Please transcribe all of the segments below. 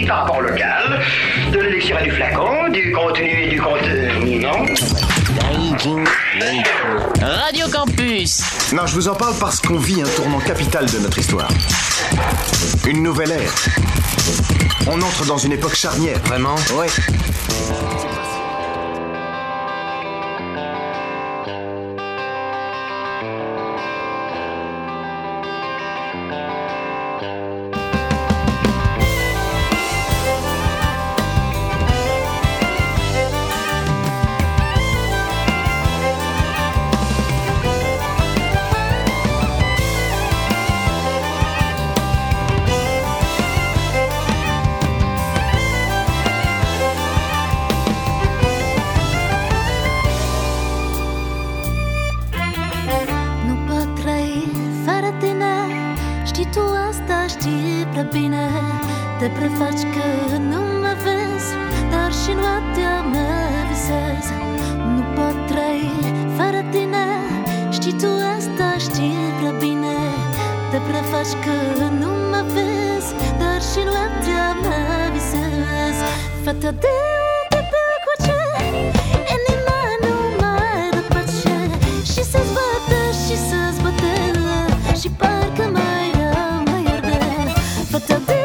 par rapport au local, de l'élixir et du flacon, du contenu et du contenant. Radio Campus. Non, je vous en parle parce qu'on vit un tournant capital de notre histoire. Une nouvelle ère. On entre dans une époque charnière. Vraiment? Ouais. Te prefaci că nu mă vezi, dar și noaptea mă visezi. Nu pot trăi fără tine, știi tu asta, știi prea bine. Te prefaci că nu mă vezi, dar și noaptea mă visezi. Fata de unde pe coace, inima nu mai dă pace. Și să-ți bată, și să-ți bată, și parcă mai rău mă iarde. Fata de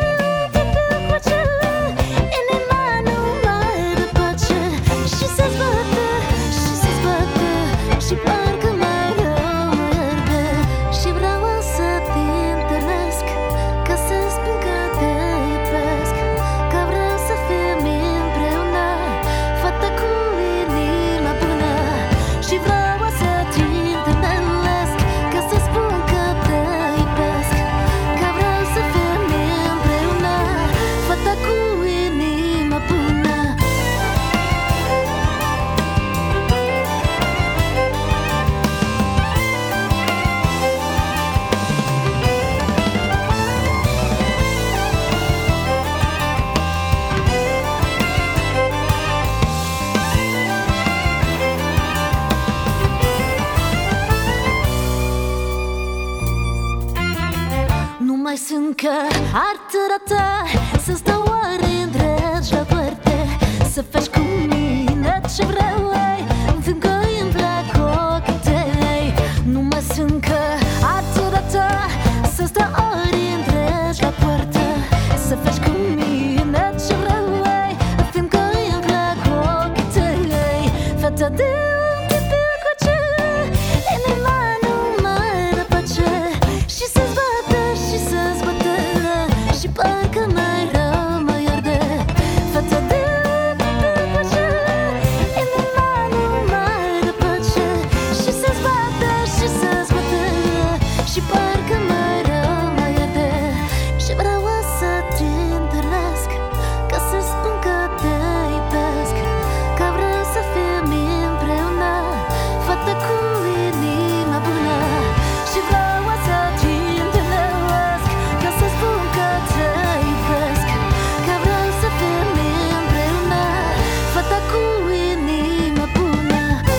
că ar trata să stau oare îndregi la poarte, să faci cu mine ce vreau, fiindcă îmi plac ochii tăi. Nu mă simt că ar trata să stau oare îndregi la poarte, să faci cu mine ce vreau, fiindcă îmi plac ochii tăi. Fata de unde pe coace, inima nu mai dă pace. Și să-ți bată, și să-ți bată, și parcă mai rău mă iarde. Fata de pe coace, inima nu mai dă pace. Și să-ți bată, și să-ți bată, și parcă mai rău mă iarde. Și vreau să te întâlnesc, ca să spun că te iubesc, că vreau să fim împreună, fata cu inima bună. Și vreau să te întâlnesc, ca să spun că te iubesc, că vreau să fim împreună, fata cu inima bună.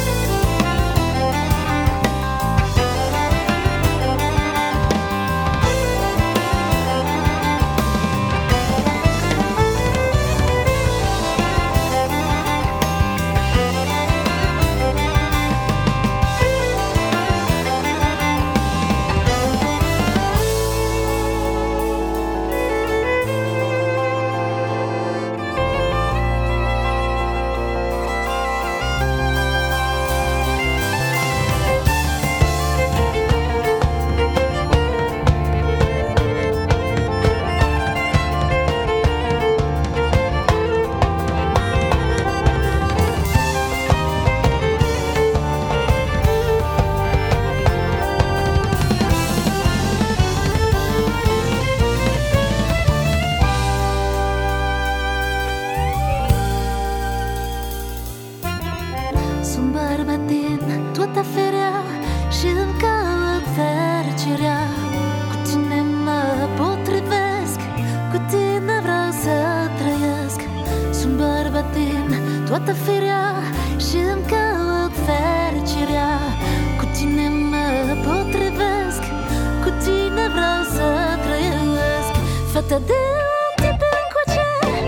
Sunt bărbat din toată ferea și îmi caut fericirea. Cu tine mă potrivesc, cu tine vreau să trăiesc. Sunt bărbat din toată ferea și îmi caut fericirea. Cu tine mă potrivesc, cu tine vreau să trăiesc. Fata de unde pe încoace,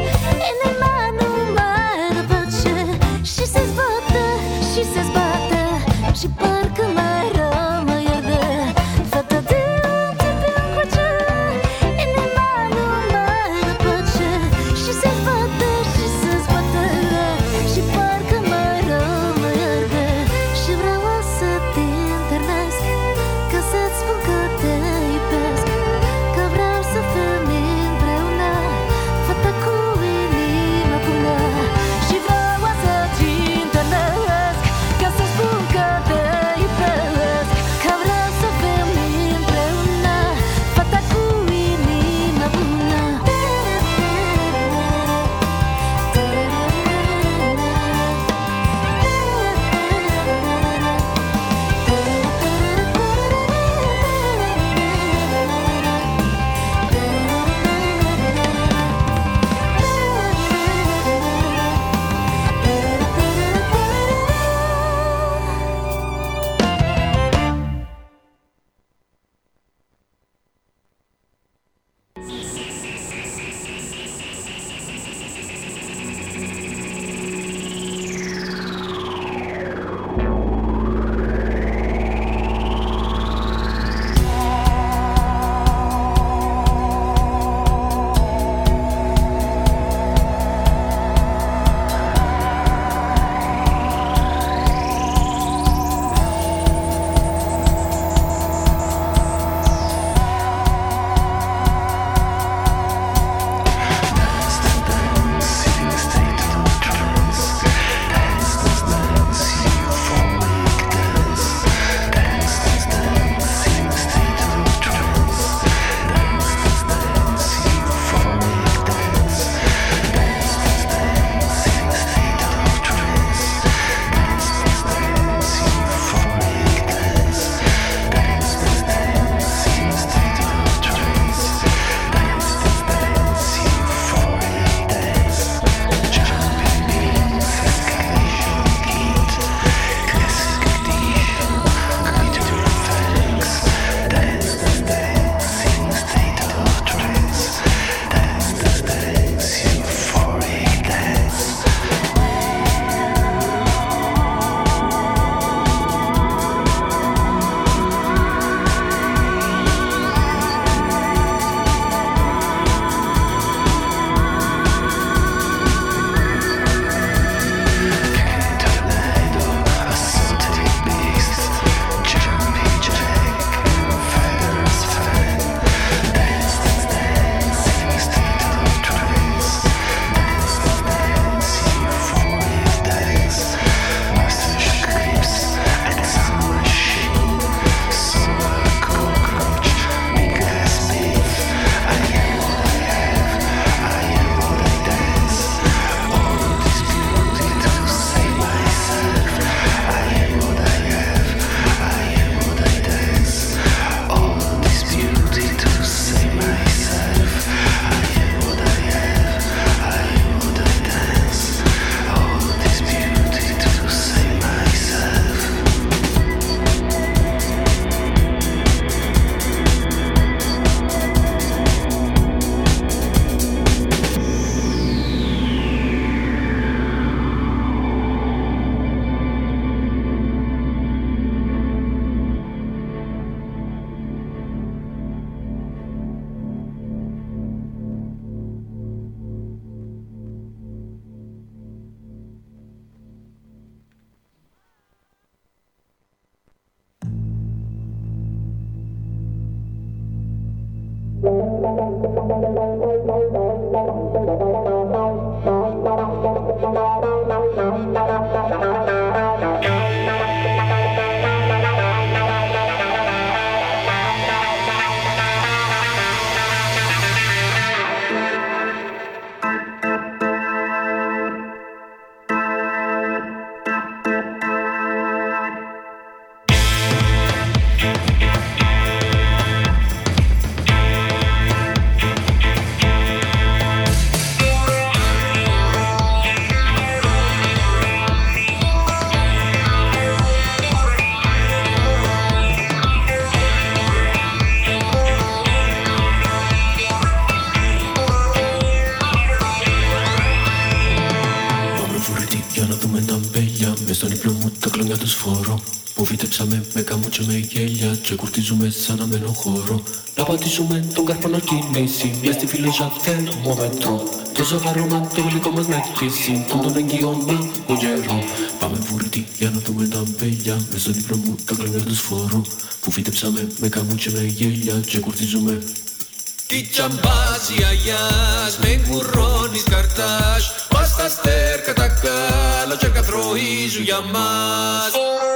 Ξεκουρτίζουμε σαν αμένο χώρο. Να πατήσουμε τον καρπό να κινήσει. Μες στη φιλόζα θερμόμετρο. Το ζαχαρώμα το γλυκό μας να αρχίσει. Τον εγγυώμα τον καιρό. Πάμε βουρητή για να δούμε τα αμπέλια. Μες στον ύπνο μου τα κλονιά τους φόρο. Που φύτεψαμε με καμούτσια με γέλια. Ξεκουρτίζουμε. Τι τσαμπάζει αγιάς, με κουρώνεις καρτάς. Πας στα στέρκα τα κάλα και καθροίζουν για μας.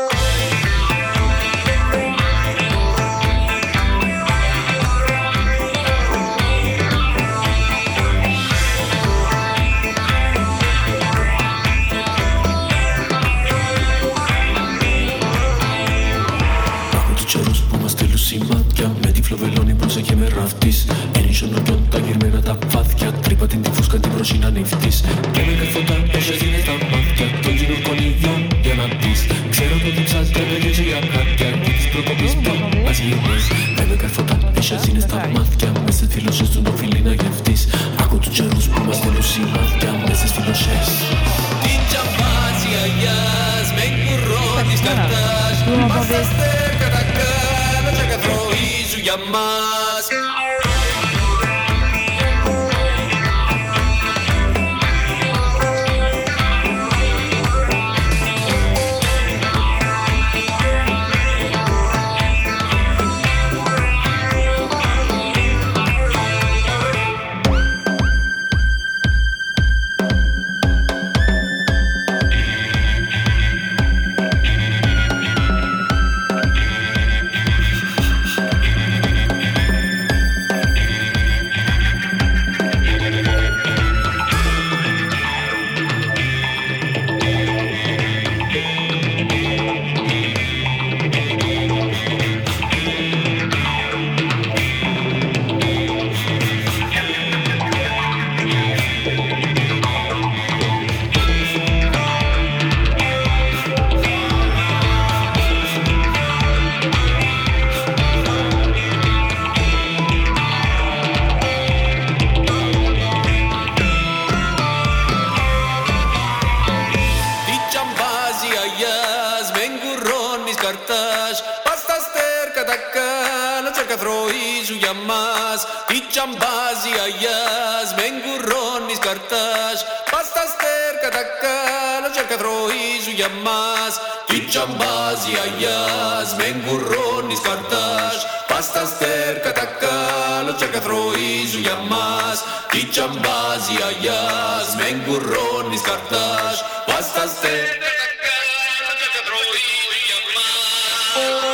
Σημάδια με τη φλοβελώνη πρόσεχε με ραφτής. Ενίσον ορκιόν τα γυρμένα τα βάθια. Τρύπα την τη φούσκα την προς είναι νύφτης. Και με καθότα όσες είναι στα μάτια. Τον γύρω κονιδιών για να πεις. Ξέρω το διψάς τρέμεται και για χάτια. Και της προκοπής πριν μας γυρνείς. Με καθότα όσες είναι στα μάτια. Μες στις φιλοσές του το φίλι να γευτείς. Άκου τους τσαρούς που μας στέλνουν σημάδια. Μες στις φιλοσές. Την τσαμπάζει αγιάς, με κουρώνεις καρτάς. Πας στα στέρκα τα κάλα και καθροίζουν για μας. Τσαμπάζει αγιάς, με εγκουρώνεις καρτάς. Πας στα στέρκα τα κάλα και καθροίζουν για μας. Τι τσαμπάζει αγιάς, με εγκουρώνεις καρτάς. Πας στα στέρκα τα κάλα και καθροίζουν για μας. Τι τσαμπάζει αγιάς, με εγκουρώνεις καρτάς. Πας στα στέρκα τα κάλα και καθροίζουν για μας.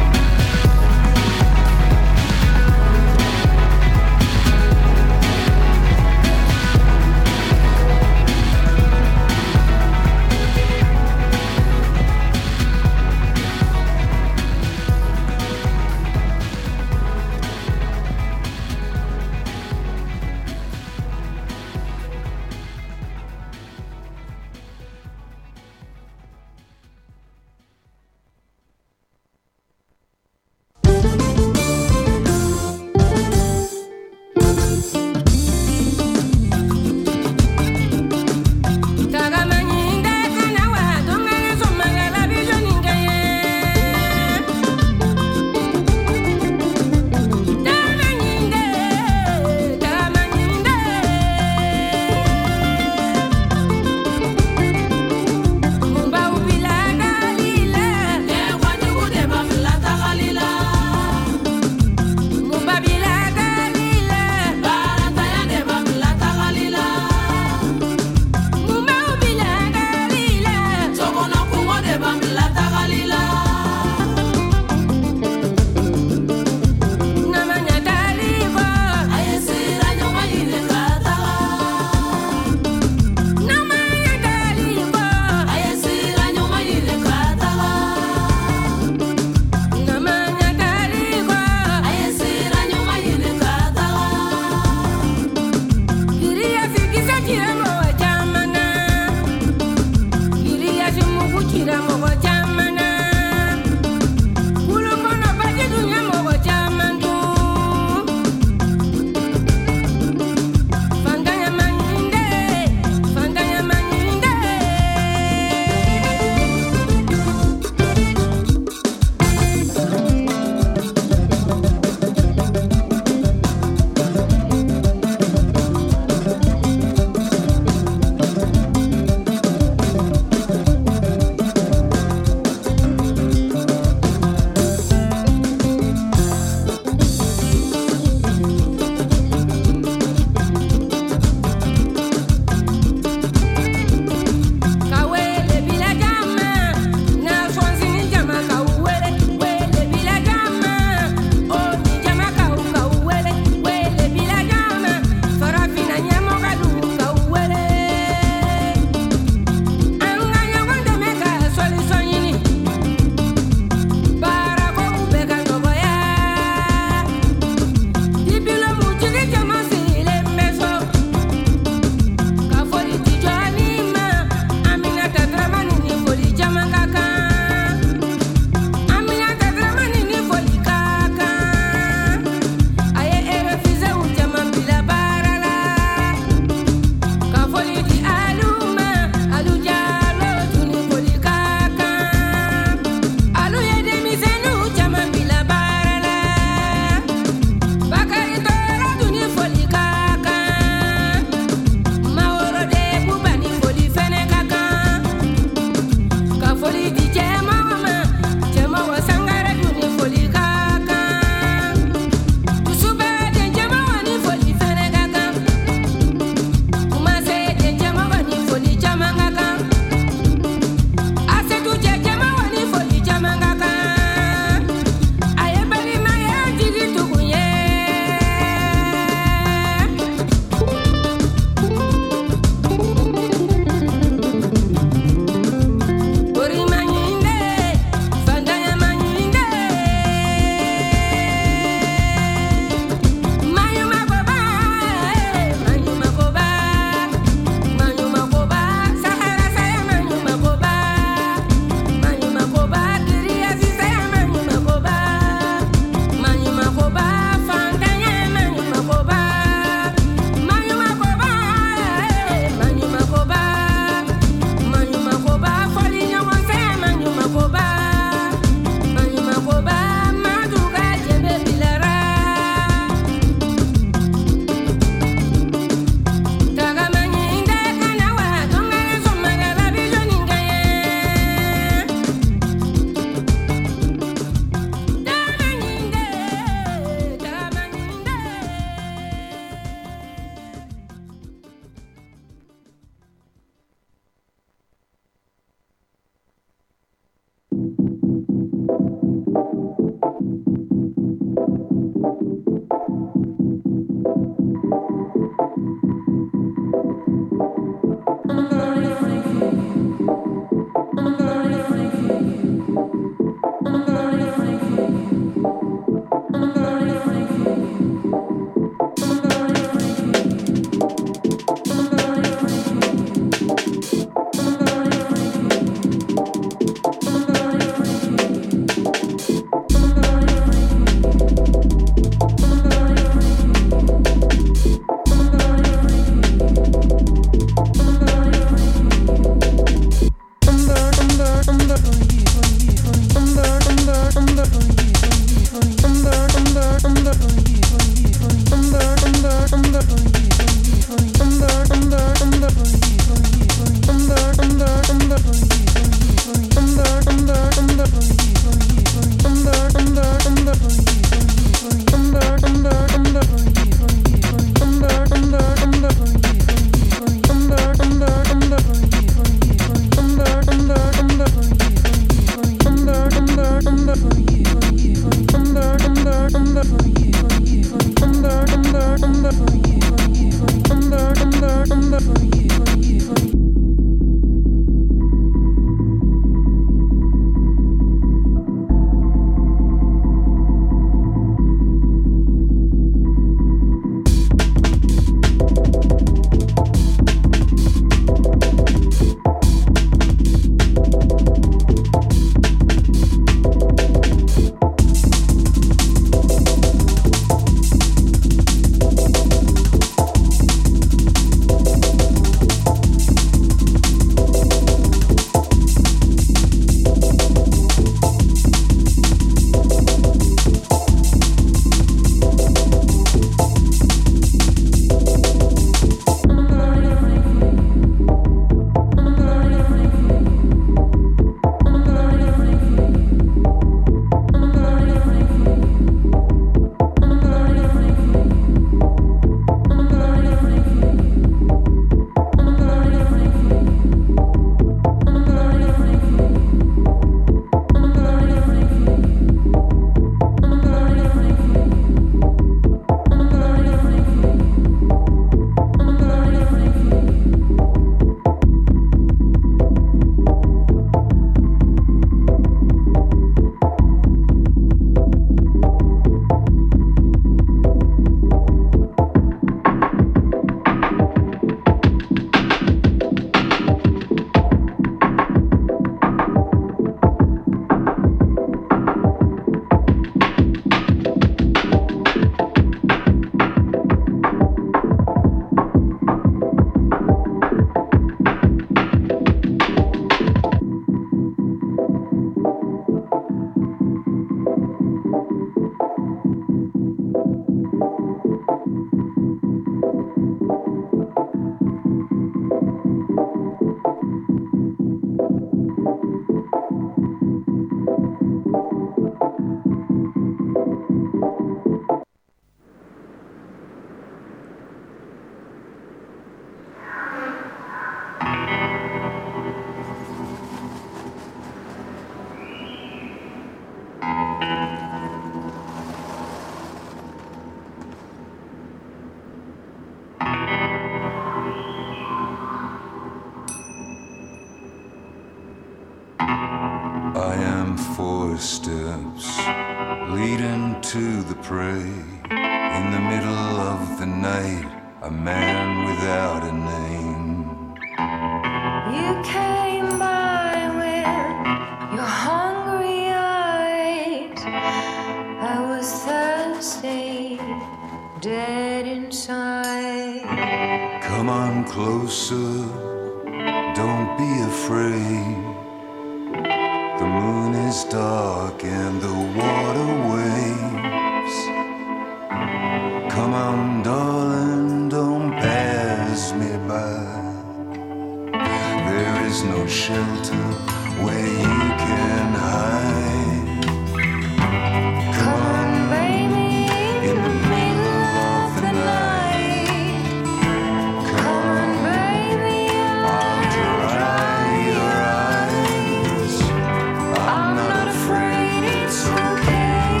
footsteps leading to the prey. In the middle of the night, a man without a name. You came by with your hungry eyes. I was thirsty, dead inside. Come on closer, don't be afraid. The moon is dark and the water waves. Come on, darling, don't pass me by. There is no shelter where you can hide. Come on, baby, in the middle of the night. Come on, baby, I'll dry your eyes. I'm not afraid, it's okay.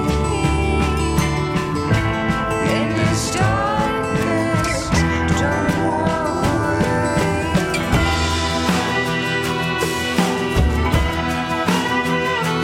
In this darkness, don't walk away.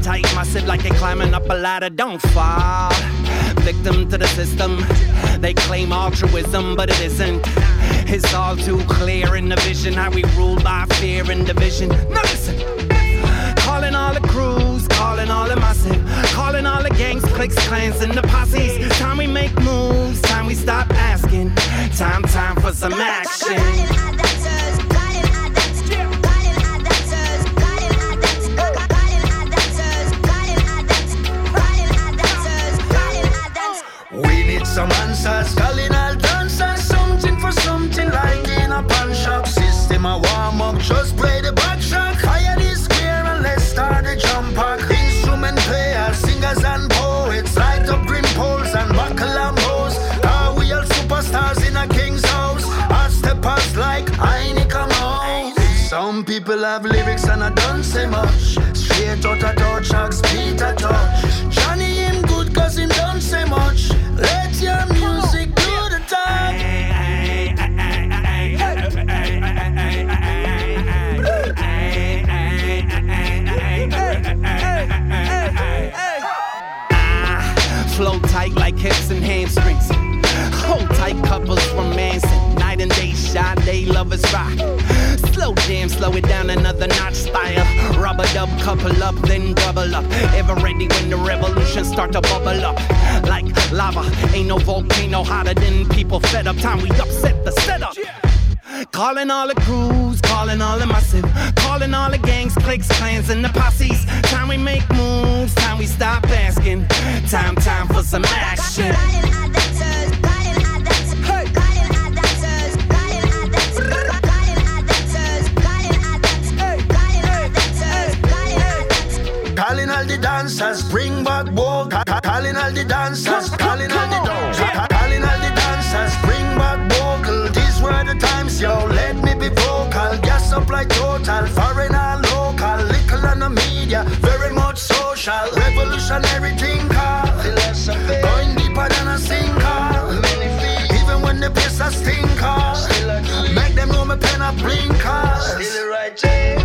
tight, massive like you're climbing up a ladder. Don't fall victim to the system. They claim altruism, but it isn't. It's all too clear in the vision how we rule by fear and division. Now listen, calling all the crews, calling all the massive, calling all the gangs, cliques, clans, and the posses. Time we make moves, time we stop asking. Time for some action. Some answers, calling all dancers, something for something like in a pawn shop. System a warm up, just play the back track. Fire the square and let's start the jump pack. Instrument players, singers and poets, light up green poles and buckle and bows. Are we all superstars in a king's house? Our steppers like Heineken Mouse. Some people have lyrics and I don't say much. Straight out of touch, Axe Peter touch. Johnny him good cause him don't say much. Let your music do the talk. Flow tight like hips and hamstrings. Hold tight couples romancing. Night and day shot, they lovers rock. Slow jam, slow it down another notch style. Rubber dub, couple up, then double up. Ever ready when the revolution start to bubble up. Like lava, ain't no volcano hotter than people fed up. Time we upset the setup. Calling all the crews, calling all the massive, calling all the gangs, cliques, clans, and the posses. Time we make moves, time we stop asking. Time for some action. Calling all the dancers, bring back woke. Calling all the dancers, calling all the dancers, calling all the dancers, bring back vocal. These were the times, yo, let me be vocal. Gas up like total, foreign and local. Little on the media, very much social. Revolutionary thinker, philosophy, going deeper than a sinker. Even when the place a stinker, make them know me pen a blinker. Still the right thing.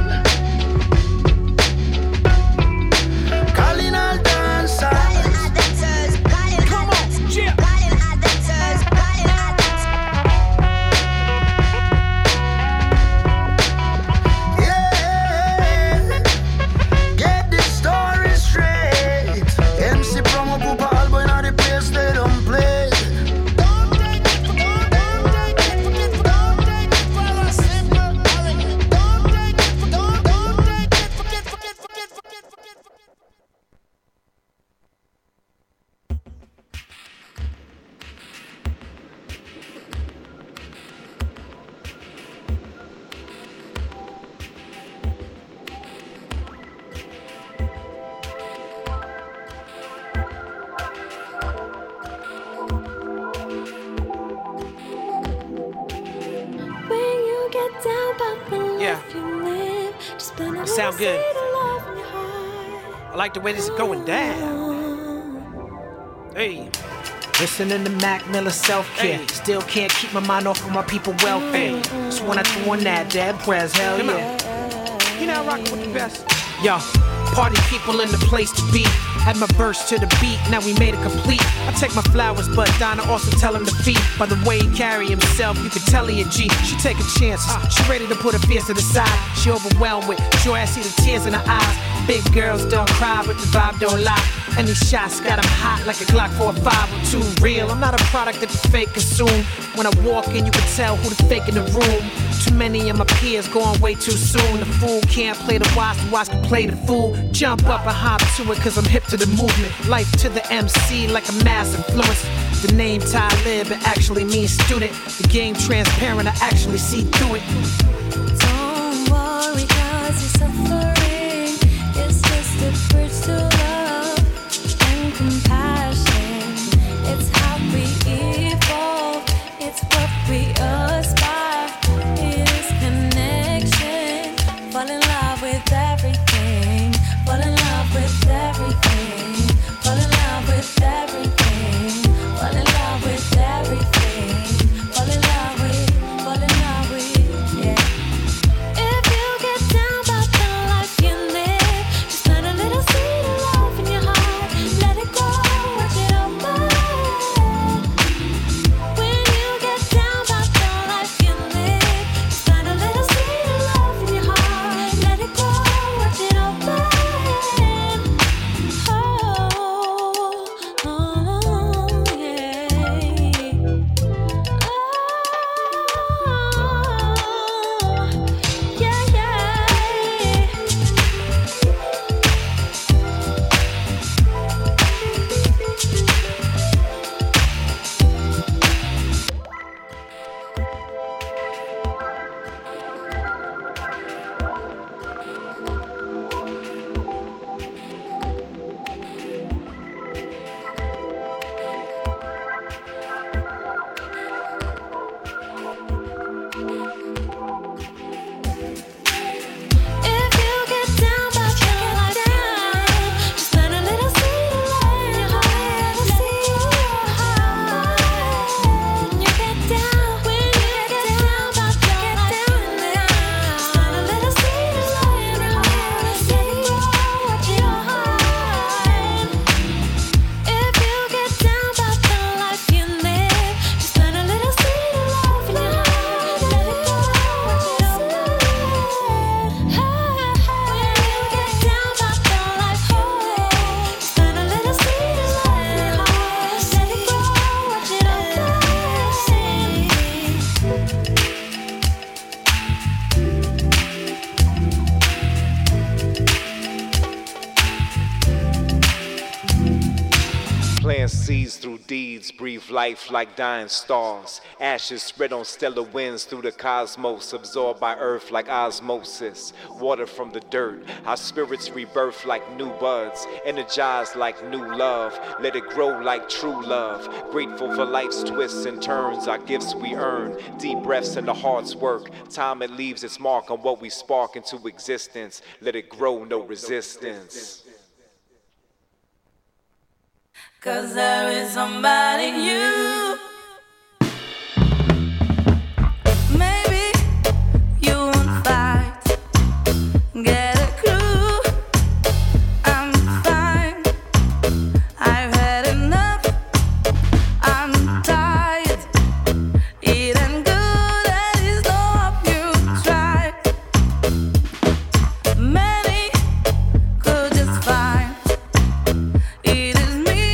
Calling all dancers. Come on, yeah. Yeah. Get this story straight. MC Promo Poopa Albo in the place they don't play. Don't take it for simple. Don't take it for forget. When you get down about the Yeah. life you live, just spend a Sound good. seed of love in your heart. I like the way this is going down. Hey. Listening to Mac Miller self-care. Hey. Still can't keep my mind off of my people welfare. So when I throw on that dad press, hell Come yeah. You know, rockin' with the best. Yo, party people in the place to be. Add my verse to the beat, now we made it complete. I take my flowers, but Donna also tell him to feed. By the way he carry himself, you can tell he a G. She taking chances, she ready to put her fears to the side. She overwhelmed with joy, I see the tears in her eyes. Big girls don't cry, but the vibe don't lie. And these shots got them hot like a Glock 45 or 2 real. I'm not a product that the fake consume. When I walk in, you can tell who the fake in the room. Too many of my peers going way too soon. The fool can't play the wise can play the fool. Jump up and hop to it cause I'm hip to the movement. Life to the MC like a mass influence. The name Talib, it actually means student. The game transparent, I actually see through it. Don't worry cause you're suffering. It's just a bridge to love and compassion. It's how we evolve. It's what we aspire. It is connection. Fall in love with everything. Fall in love with everything. Fall in love with everything. Fall in love with everything. Fall in love with, yeah. If you get down about the life plant seeds through deeds, breathe life like dying stars. Ashes spread on stellar winds through the cosmos, absorbed by earth like osmosis. Water from the dirt, our spirits rebirth like new buds, energized like new love. Let it grow like true love. Grateful for life's twists and turns, our gifts we earn. Deep breaths in the heart's work. Time it leaves its mark on what we spark into existence. Let it grow, no resistance. 'Cause there is somebody you. Maybe you won't fight. Get a clue. I'm fine. I've had enough. I'm tired. It ain't good. That is no hope you try. Many could just find. It is me.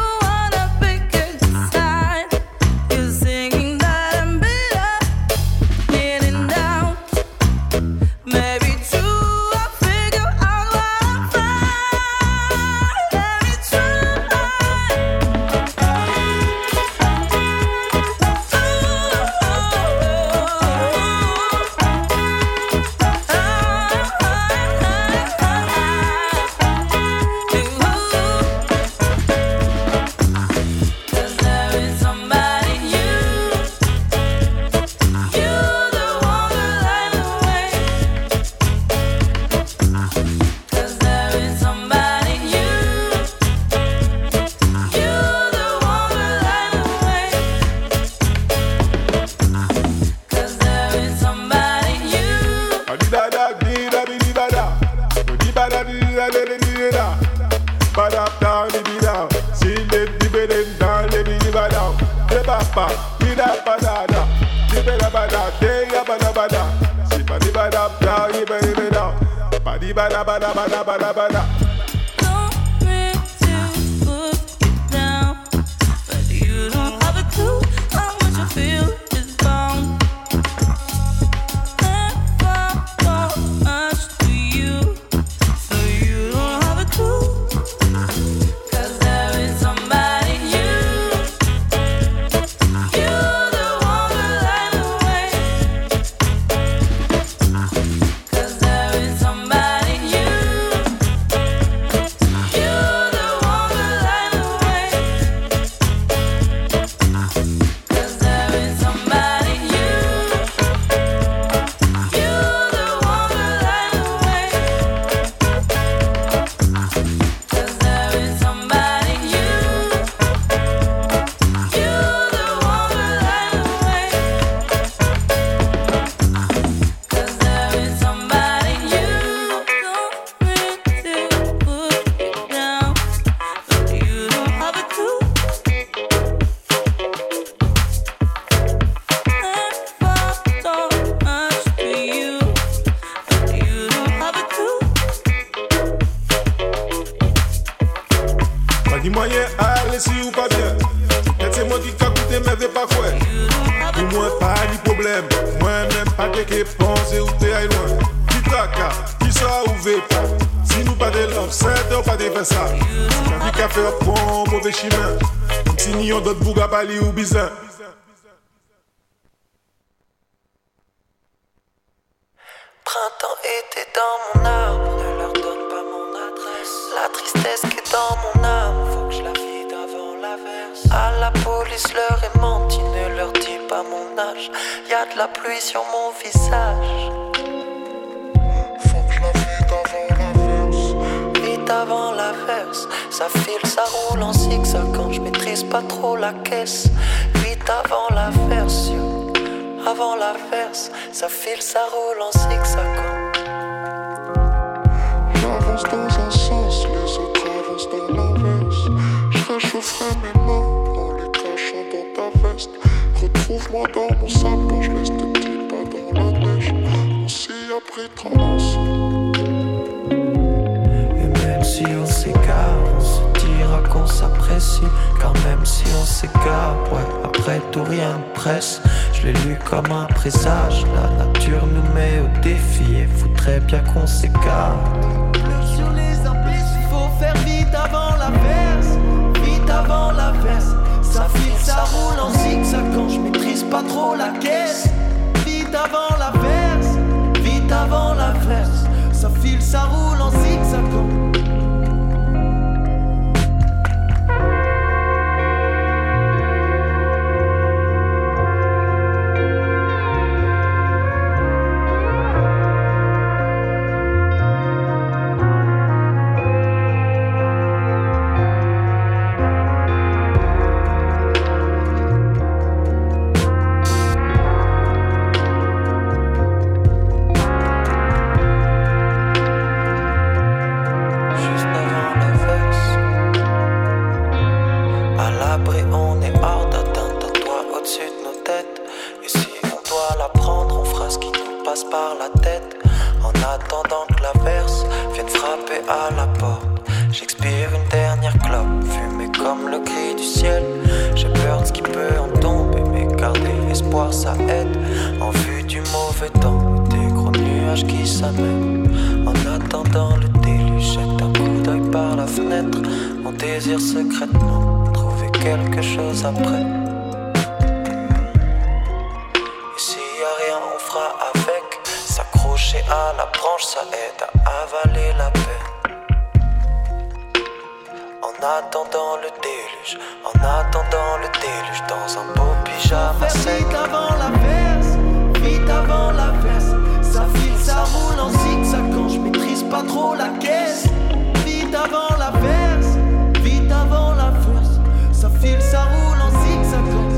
Printemps, été dans mon arbre, ne leur donne pas mon adresse. La tristesse qui est dans mon âme, faut que je la vide avant l'averse. À la police leur ai menti, ne leur dis pas mon âge. Y'a de la pluie sur mon visage. Faut que je la vide avant l'averse. Vite avant l'averse, ça file, ça roule en zigzag quand je maîtrise pas trop la caisse. Vite avant l'averse. Avant l'averse, ça file, ça roule en zigzag. J'avance dans un sens, les autres avancent dans l'inverse. Je réchaufferai mes mains en les cachant dans ta veste. Retrouve-moi dans mon sac quand je laisse tes petits pas dans la neige. On s'y a pris tendance. Et même si on s'égare, on se dira qu'on s'apprécie. Car même si on s'égare, ouais, après tout rien ne presse. Je l'ai lu comme un présage, la nature nous met au défi et voudrait bien qu'on s'écarte. Pleure sur les imbéciles, faut faire vite avant l'averse, vite avant l'averse. désir secrètement trouver quelque chose après. Et s'il y a rien, on fera avec. S'accrocher à la branche, ça aide à avaler la peine. En attendant le déluge, dans un beau pyjama sec. Vite avant la verse, vite avant la verse. Ça file, ça roule en zigzag quand je maîtrise pas trop la caisse. Vite avant la verse, vite avant la verse. Ça file, ça roule en zigzag quand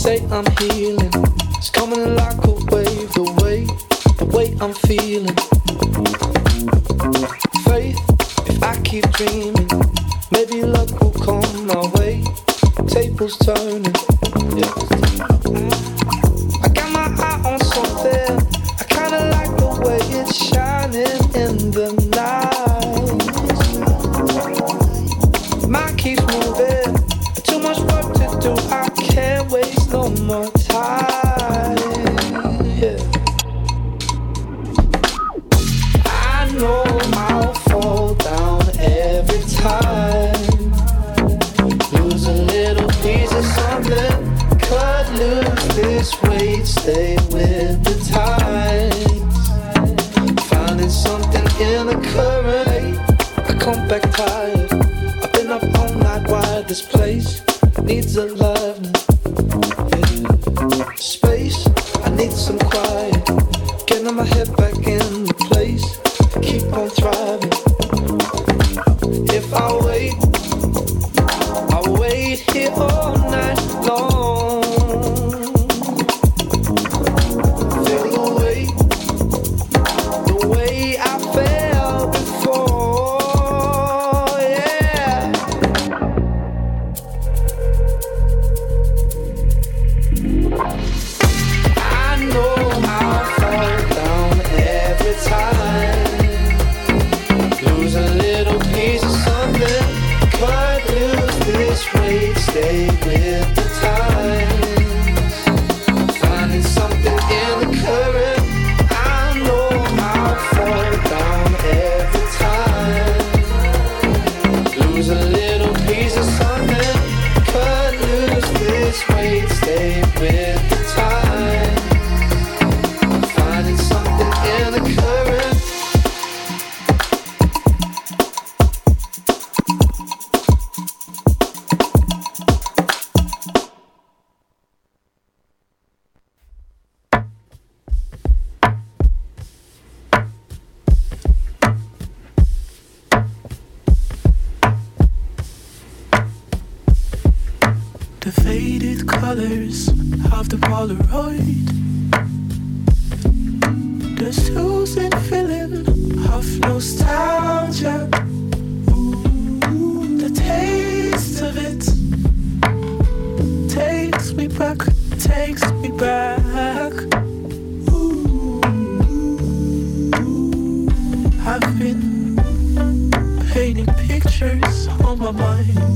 say I'm healing. It's coming like a wave, the way I'm feeling. Faith, if I keep dreaming, maybe luck will come my way. Tables turning, yeah. I got my eye on something. I kinda like the way it's shining in the night. Mind keeps moving, too much work to do. I can't waste no more time. Yeah. I know I'll fall down every time. Lose a little piece of something. Could lose this weight, stay with the tides. Finding something in the current. I come back tired. I've been up all night wide. This place needs a liveness. Yeah. Space, I need some quiet. Getting my head back in the place. Keep on thriving. If I wait, I'll wait here all night long. Feel the way I felt before, yeah. I know I'll fall down every time. Lose a little piece of something. Could lose this weight, stay with the times. Finding something in the current. I know I'll fall down every time. Lose a little piece of something. Could lose this weight, stay with the times. Finding something in the current. The faded colors of the Polaroid, the soothing feeling of nostalgia. Ooh, the taste of it takes me back, takes me back. Ooh, I've been painting pictures on my mind.